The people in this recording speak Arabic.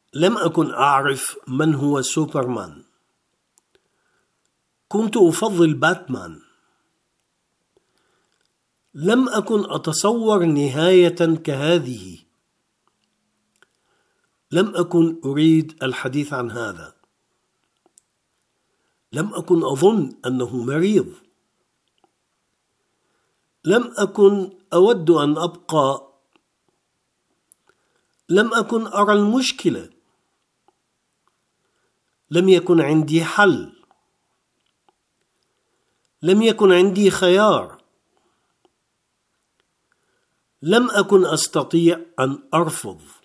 لم أكن أعرف من هو سوبرمان. كنت أفضل باتمان. لم أكن أتصور نهاية كهذه. لم أكن أريد الحديث عن هذا. لم أكن أظن أنه مريض. لم أكن أود أن أبقى. لم أكن أرى المشكلة. لم يكن عندي حل. لم يكن عندي خيار. لم أكن أستطيع أن أرفض.